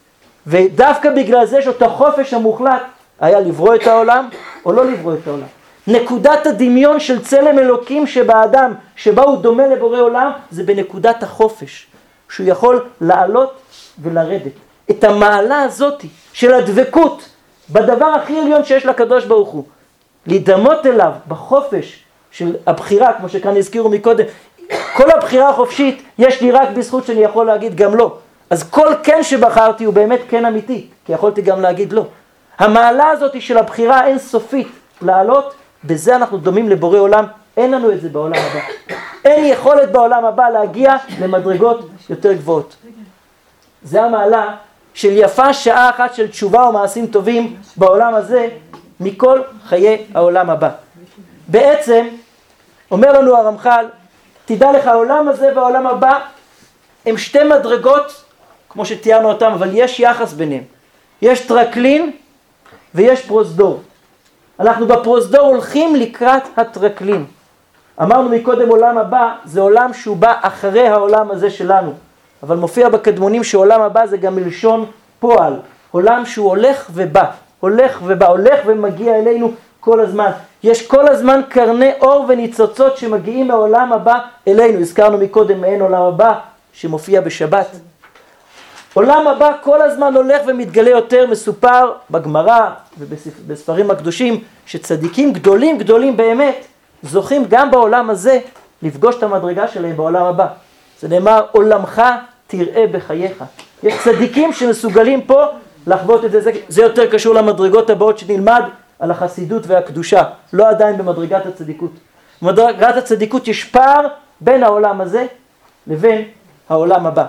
ודווקא בגלל זה שאותו חופש המוחלט היה לברוא את העולם או לא לברוא את העולם. נקודת הדמיון של צלם אלוקים שבאדם, שבה הוא דומה לבורא עולם, זה בנקודת החופש, שהוא יכול לעלות ולרדת. את המעלה הזאת של הדבקות בדבר הכי עליון שיש לקדוש ברוך הוא, להידמות אליו בחופש של הבחירה, כמו שכאן הזכירו מקודם, כל הבחירה החופשית יש לי רק בזכות שאני יכול להגיד גם לא. אז כל כן שבחרתי הוא באמת כן אמיתי, כי יכולתי גם להגיד לא. המעלה הזאת של הבחירה האינסופית לעלות, בזה אנחנו דומים לבורא עולם, אין לנו את זה בעולם הבא. אין יכולת בעולם הבא להגיע למדרגות יותר גבוהות. זה המעלה של יפה שעה אחת של תשובה ומעשים טובים בעולם הזה, מכל חיי העולם הבא. בעצם, אומר לנו הרמח"ל, תדע לך, העולם הזה והעולם הבא הם שתי מדרגות, כמו שתיארנו אותם, אבל יש יחס ביניהם. יש טרקלין ויש פרוזדור. אנחנו בפרוזדור הולכים לקראת הטרקלין. אמרנו מקודם עולם הבא, זה עולם שהוא בא אחרי העולם הזה שלנו. אבל מופיע בקדמונים שעולם הבא זה גם מלשון פועל. עולם שהוא הולך ובא, הולך ובא, הולך ומגיע אלינו כל הזמן. יש כל הזמן קרני אור וניצוצות שמגיעים מהעולם הבא אלינו. הזכרנו מקודם מעין עולם הבא שמופיע בשבת. עולם הבא כל הזמן הולך ומתגלה יותר, מסופר בגמרא ובספרים הקדושים שצדיקים גדולים גדולים באמת זוכים גם בעולם הזה לפגוש את המדרגה שלהם בעולם הבא. זה נאמר עולמך תראה בחייך. יש צדיקים שמסוגלים פה לחוות את זה. זה יותר קשור למדרגות הבאות שנלמד על החסידות והקדושה, לא עדיין במדרגת הצדיקות. במדרגת הצדיקות יש פער בין העולם הזה לבין העולם הבא.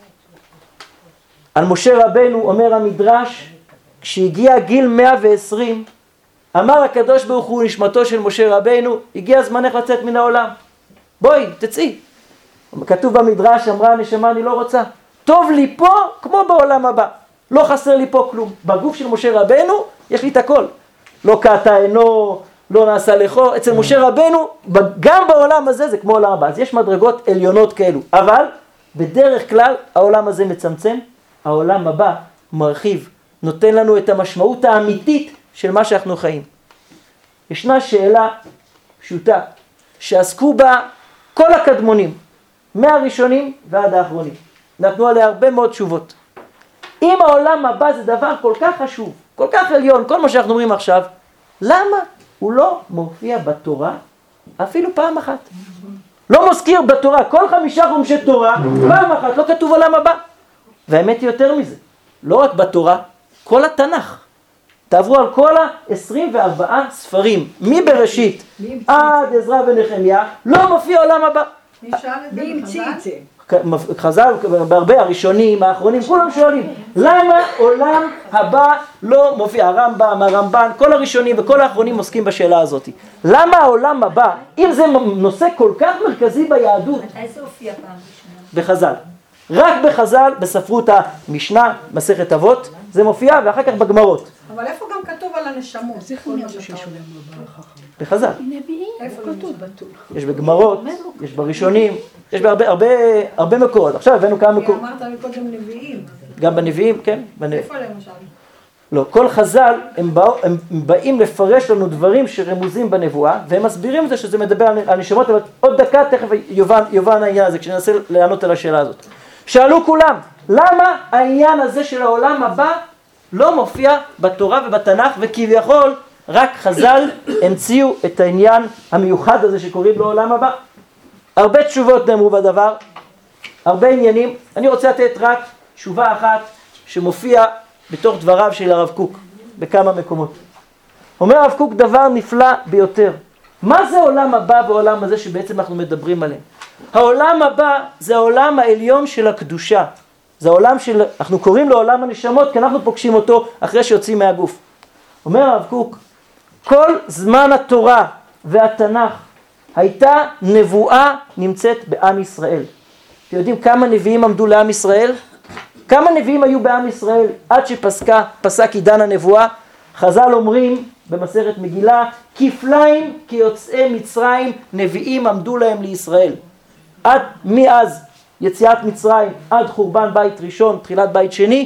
על משה רבנו אומר המדרש, כשהגיע גיל 120, אמר הקדוש ברוך הוא נשמתו של משה רבנו, הגיע זמנך לצאת מן העולם. בואי, תצאי. כתוב במדרש, אמרה הנשמה, אני לא רוצה. טוב לי פה כמו בעולם הבא. לא חסר לי פה כלום. בגוף של משה רבנו יש לי את הכל. לא קעתה עינו, לא נעשה לכו. אצל משה רבנו, גם בעולם הזה זה כמו עולם הבא. אז יש מדרגות עליונות כאלו. אבל בדרך כלל העולם הזה מצמצם. העולם הבא מרחיב, נותן לנו את המשמעות האמיתית של מה שאנחנו חיים. ישנה שאלה פשוטה, שעסקו בה כל הקדמונים, מהראשונים ועד האחרונים. נתנו עליה הרבה מאוד תשובות. אם העולם הבא זה דבר כל כך חשוב, כל כך עליון, כל מה שאנחנו אומרים עכשיו, למה הוא לא מופיע בתורה אפילו פעם אחת? לא מזכיר בתורה, כל 5 חומשי תורה, פעם אחת לא כתוב עולם הבא. והאמת היא יותר מזה, לא רק בתורה, כל התנ"ך. תעברו על כל 24 ספרים, מבראשית עד עזרא ונחמיה, לא מופיע עולם הבא. מי המציא את זה? חז"ל, בהרבה הראשונים, האחרונים, כולם שואלים, למה עולם הבא לא מופיע? הרמב"ם, הרמב"ן, כל הראשונים וכל האחרונים עוסקים בשאלה הזאת. למה העולם הבא, אם זה נושא כל כך מרכזי ביהדות, מתי זה הופיע פעם ראשונה? בחז"ל. רק בחז"ל, בספרות המשנה, מסכת אבות, זה מופיע, ואחר כך בגמרות. אבל איפה גם כתוב על הנשמות? בחז"ל. איפה כתוב? יש בגמרות, יש בראשונים, יש בהרבה מקורות. עכשיו הבאנו כמה מקורות. אמרת מקודם נביאים. גם בנביאים, כן. איפה למשל? לא, כל חז"ל הם באים לפרש לנו דברים שרמוזים בנבואה, והם מסבירים את זה שזה מדבר על נשמות, אבל עוד דקה תכף יובן העניין הזה, כשננסה לענות על השאלה הזאת. שאלו כולם, למה העניין הזה של העולם הבא לא מופיע בתורה ובתנ"ך, וכביכול רק חז"ל המציאו את העניין המיוחד הזה שקוראים לו עולם הבא? הרבה תשובות נאמרו בדבר, הרבה עניינים. אני רוצה לתת רק תשובה אחת שמופיע בתוך דבריו של הרב קוק בכמה מקומות. אומר הרב קוק דבר נפלא ביותר. מה זה עולם הבא ועולם הזה שבעצם אנחנו מדברים עליהם? העולם הבא זה העולם העליון של הקדושה. זה העולם אנחנו קוראים לו עולם הנשמות, כי אנחנו פוגשים אותו אחרי שיוצאים מהגוף. אומר הרב קוק, כל זמן התורה והתנ"ך הייתה נבואה נמצאת בעם ישראל. אתם יודעים כמה נביאים עמדו לעם ישראל? כמה נביאים היו בעם ישראל עד שפסק עידן הנבואה? חז"ל אומרים במסכת מגילה, כפליים כיוצאי מצרים נביאים עמדו להם לישראל. מאז יציאת מצרים עד חורבן בית ראשון, תחילת בית שני,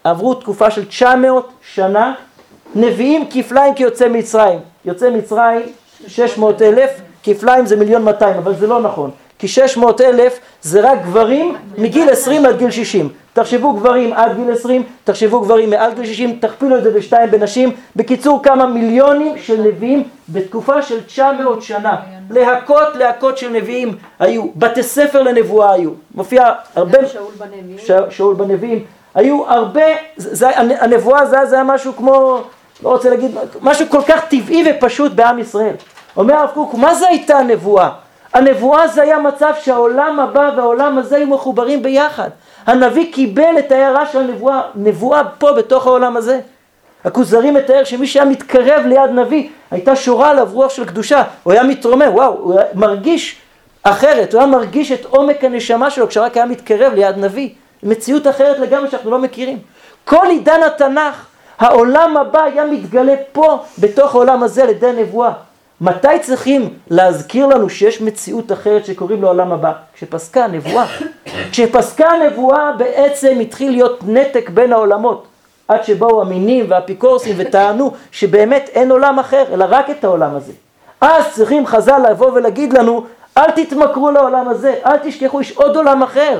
עברו תקופה של 900 שנה, נביאים כפליים כיוצא מצרים. יוצא מצרים 600,000, כפליים זה 1,200,000, אבל זה לא נכון. כי 600,000 זה רק גברים מגיל 20 עד גיל 60. תחשבו גברים עד גיל 20, תחשבו גברים מעל גיל 60, תכפילו את זה בשתיים בנשים. בקיצור, כמה מיליונים של נביאים בתקופה של 900 שנה. להקות של נביאים היו, בתי ספר לנבואה היו. מופיע הרבה... שאול בנביאים. היו הרבה... הנבואה זה היה משהו כמו... לא רוצה להגיד... משהו כל כך טבעי ופשוט בעם ישראל. אומר הרב קוק, מה זה הייתה הנבואה? הנבואה זה היה מצב שהעולם הבא והעולם הזה היו מחוברים ביחד. הנביא קיבל את ההערה של הנבואה, נבואה פה בתוך העולם הזה. הכוזרי מתאר שמי שהיה מתקרב ליד נביא, הייתה שורה עליו רוח של קדושה. הוא היה מתרומם, וואו, הוא היה מרגיש אחרת, הוא היה מרגיש את עומק הנשמה שלו כשרק היה מתקרב ליד נביא. מציאות אחרת לגמרי שאנחנו לא מכירים. כל עידן התנ"ך, העולם הבא היה מתגלה פה בתוך העולם הזה על ידי נבואה. מתי צריכים להזכיר לנו שיש מציאות אחרת שקוראים לעולם הבא? כשפסקה הנבואה. כשפסקה הנבואה בעצם התחיל להיות נתק בין העולמות. עד שבאו המינים והאפיקורסים וטענו שבאמת אין עולם אחר, אלא רק את העולם הזה. אז צריכים חז"ל לבוא ולהגיד לנו, אל תתמכרו לעולם הזה, אל תשכחו, יש עוד עולם אחר.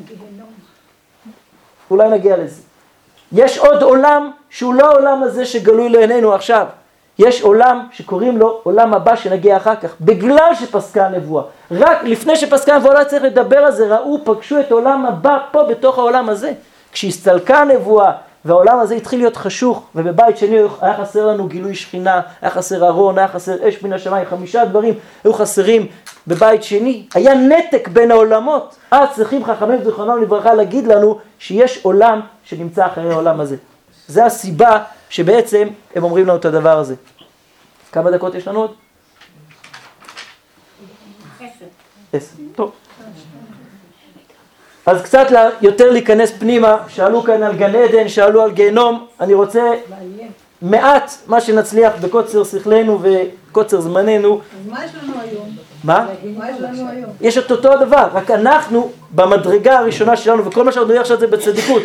אולי נגיע לזה. יש עוד עולם שהוא לא העולם הזה שגלוי לעינינו עכשיו. יש עולם שקוראים לו עולם הבא שנגיע אחר כך, בגלל שפסקה הנבואה. רק לפני שפסקה הנבואה לא צריך לדבר על זה, פגשו את עולם הבא פה בתוך העולם הזה. כשהסתלקה הנבואה והעולם הזה התחיל להיות חשוך, ובבית שני היה חסר לנו גילוי שכינה, היה חסר ארון, היה חסר אש מן השמיים, 5 דברים היו חסרים בבית שני. היה נתק בין העולמות. אז צריכים חכמים זיכרונם לברכה להגיד לנו שיש עולם שנמצא אחרי העולם הזה. זה הסיבה שבעצם הם אומרים לנו את הדבר הזה. כמה דקות יש לנו עוד? 10. טוב. אז קצת יותר להיכנס פנימה, שאלו כאן על גן עדן, שאלו על גיהנום. אני רוצה מעט מה שנצליח בקוצר שכלנו וקוצר זמננו. אז מה יש לנו היום? מה? מה יש לנו היום? יש את אותו הדבר, רק אנחנו במדרגה הראשונה שלנו, וכל מה שאנחנו נראה עכשיו זה בצדיקות.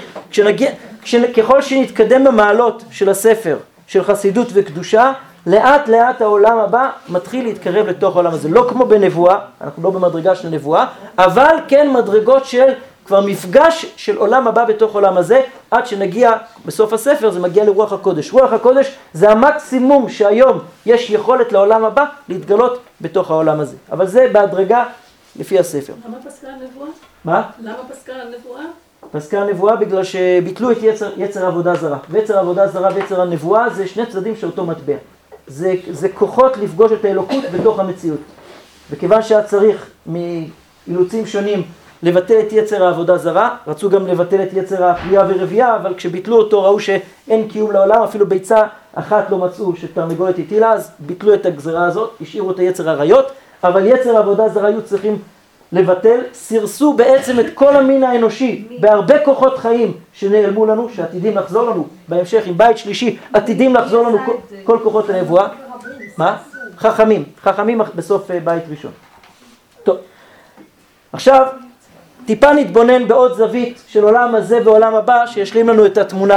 ככל שנתקדם במעלות של הספר, של חסידות וקדושה, לאט לאט העולם הבא מתחיל להתקרב לתוך העולם הזה. לא כמו בנבואה, אנחנו לא במדרגה של נבואה, אבל כן מדרגות של כבר מפגש של עולם הבא בתוך העולם הזה, עד שנגיע בסוף הספר, זה מגיע לרוח הקודש. רוח הקודש זה המקסימום שהיום יש יכולת לעולם הבא להתגלות בתוך העולם הזה. אבל זה בהדרגה לפי הספר. למה פסקה הנבואה? מה? למה פסקה הנבואה? פסקה הנבואה בגלל שביטלו את יצר עבודה זרה. ויצר עבודה זרה ויצר הנבואה זה שני צדדים של אותו מטבע. זה כוחות לפגוש את האלוקות בתוך המציאות. וכיוון שהיה צריך מאילוצים שונים לבטל את יצר העבודה זרה, רצו גם לבטל את יצר הפליאה ורבייה, אבל כשביטלו אותו ראו שאין קיום לעולם, אפילו ביצה אחת לא מצאו שתרנגולת הטילה, אז ביטלו את הגזרה הזאת, השאירו את היצר עריות, אבל יצר העבודה זרה היו צריכים לבטל, סירסו בעצם את כל המין האנושי בהרבה כוחות חיים שנעלמו לנו, שעתידים לחזור לנו בהמשך עם בית שלישי, עתידים לחזור לנו כל כוחות הנבואה. מה? חכמים בסוף בית ראשון. טוב, עכשיו טיפה נתבונן בעוד זווית של עולם הזה ועולם הבא שישלים לנו את התמונה.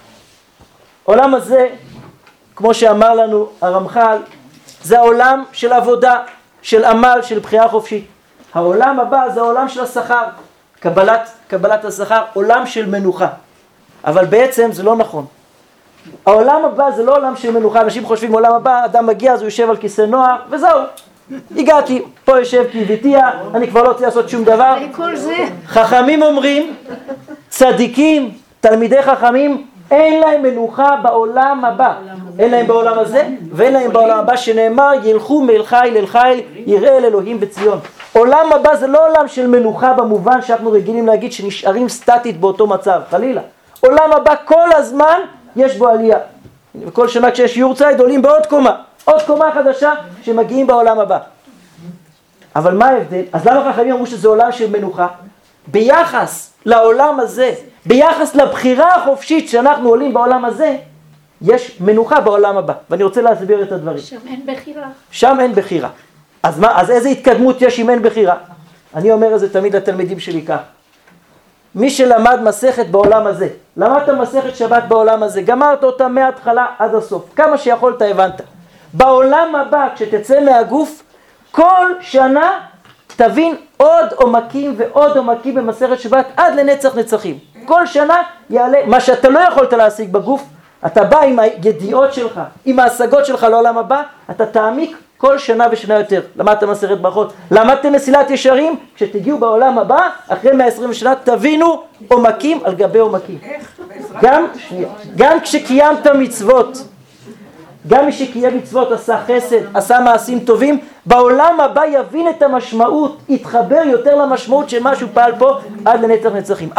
עולם הזה, כמו שאמר לנו הרמח"ל, זה העולם של עבודה, של עמל, של בחירה חופשית. העולם הבא זה העולם של השכר, קבלת השכר, עולם של מנוחה. אבל בעצם זה לא נכון. העולם הבא זה לא עולם של מנוחה. אנשים חושבים עולם הבא, אדם מגיע אז הוא יושב על כיסא נוח וזהו. הגעתי, פה יושב כביתיה, אני כבר לא רוצה לעשות שום דבר. כל זה. חכמים אומרים, צדיקים, תלמידי חכמים, אין להם מנוחה בעולם הבא. אין להם בעולם הזה, ואין להם בעולם הבא שנאמר, ילכו מאל חיל אל חיל, יראה אל אלוהים בציון. עולם הבא זה לא עולם של מנוחה במובן שאנחנו רגילים להגיד שנשארים סטטית באותו מצב, חלילה. עולם הבא כל הזמן יש בו עלייה. וכל שנה כשיש יורצייט עולים בעוד קומה. עוד קומה חדשה שמגיעים בעולם הבא. אבל מה ההבדל? אז למה חכמים אמרו שזה עולם של מנוחה? ביחס לעולם הזה, ביחס לבחירה החופשית שאנחנו עולים בעולם הזה, יש מנוחה בעולם הבא. ואני רוצה להסביר את הדברים. שם אין בחירה. שם אין בחירה. אז מה? אז איזה התקדמות יש אם אין בחירה? אני אומר את זה תמיד לתלמידים שלי כך. מי שלמד מסכת בעולם הזה, למדת מסכת שבת בעולם הזה, גמרת אותה מההתחלה עד הסוף, כמה שיכולת הבנת. בעולם הבא, כשתצא מהגוף, כל שנה תבין עוד עומקים ועוד עומקים במסכת שבת עד לנצח נצחים. כל שנה יעלה, מה שאתה לא יכולת להשיג בגוף, אתה בא עם הידיעות שלך, עם ההשגות שלך לעולם הבא, אתה תעמיק כל שנה ושנה יותר. למדת מסכת ברכות, למדתם מסילת ישרים, כשתגיעו בעולם הבא, אחרי 120 שנה, תבינו עומקים על גבי עומקים. גם כשקיימת מצוות, גם מי שקיים מצוות עשה חסד, עשה מעשים טובים, בעולם הבא יבין את המשמעות, יתחבר יותר למשמעות של מה שהוא פעל פה עד לנצח נצחים.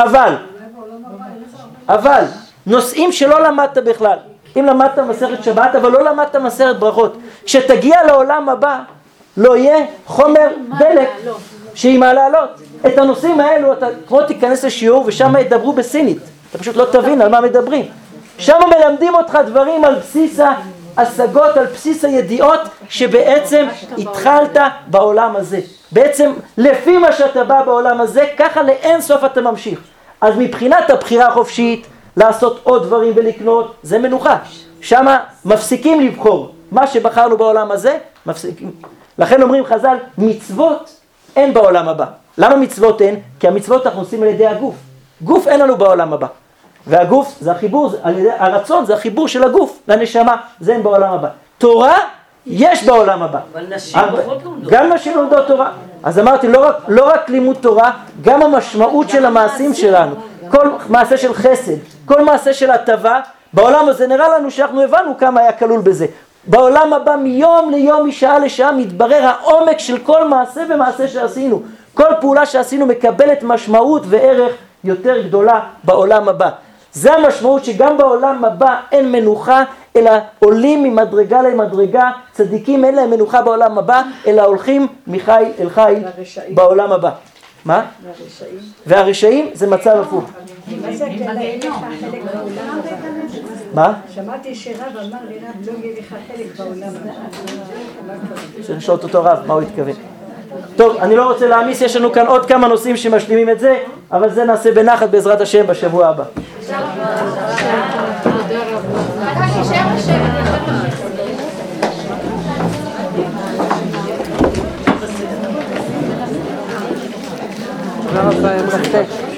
אבל, נושאים שלא למדת בכלל, אם למדת מסכת שבת אבל לא למדת מסכת ברכות, כשתגיע לעולם הבא לא יהיה חומר דלק שהיא מה לעלות. את הנושאים האלו אתה כמו תיכנס לשיעור ושם ידברו בסינית, אתה פשוט לא תבין על מה מדברים. שם מלמדים אותך דברים על בסיס ההשגות, על בסיס הידיעות שבעצם התחלת בעולם הזה. בעצם לפי מה שאתה בא בעולם הזה, ככה לאין סוף אתה ממשיך. אז מבחינת הבחירה החופשית, לעשות עוד דברים ולקנות, זה מנוחה. שם מפסיקים לבחור. מה שבחרנו בעולם הזה, מפסיקים. לכן אומרים חז"ל, מצוות אין בעולם הבא. למה מצוות אין? כי המצוות אנחנו עושים על ידי הגוף. גוף אין לנו בעולם הבא. והגוף זה החיבור, הרצון זה החיבור של הגוף לנשמה, זה אין בעולם הבא. תורה יש בעולם הבא. אבל נשים בכל לומדות. גם נשים לומדות תורה. אז אמרתי, לא רק לימוד תורה, גם המשמעות של המעשים שלנו. כל מעשה של חסד, כל מעשה של הטבה, בעולם הזה נראה לנו שאנחנו הבנו כמה היה כלול בזה. בעולם הבא מיום ליום, משעה לשעה, מתברר העומק של כל מעשה ומעשה שעשינו. כל פעולה שעשינו מקבלת משמעות וערך יותר גדולה בעולם הבא. זה המשמעות שגם בעולם הבא אין מנוחה, אלא עולים ממדרגה למדרגה. צדיקים אין להם מנוחה בעולם הבא, אלא הולכים מחי אל חי בעולם הבא. מה? והרשעים זה מצב הפוך. מה? שמעתי שרב אמר לי, רב, לא יהיה לך חלק בעולם הבא. שנשאלות אותו רב, מה הוא התכוון? טוב, אני לא רוצה להעמיס, יש לנו כאן עוד כמה נושאים שמשלימים את זה, אבל זה נעשה בנחת בעזרת השם בשבוע הבא. תודה רבה, מרתק.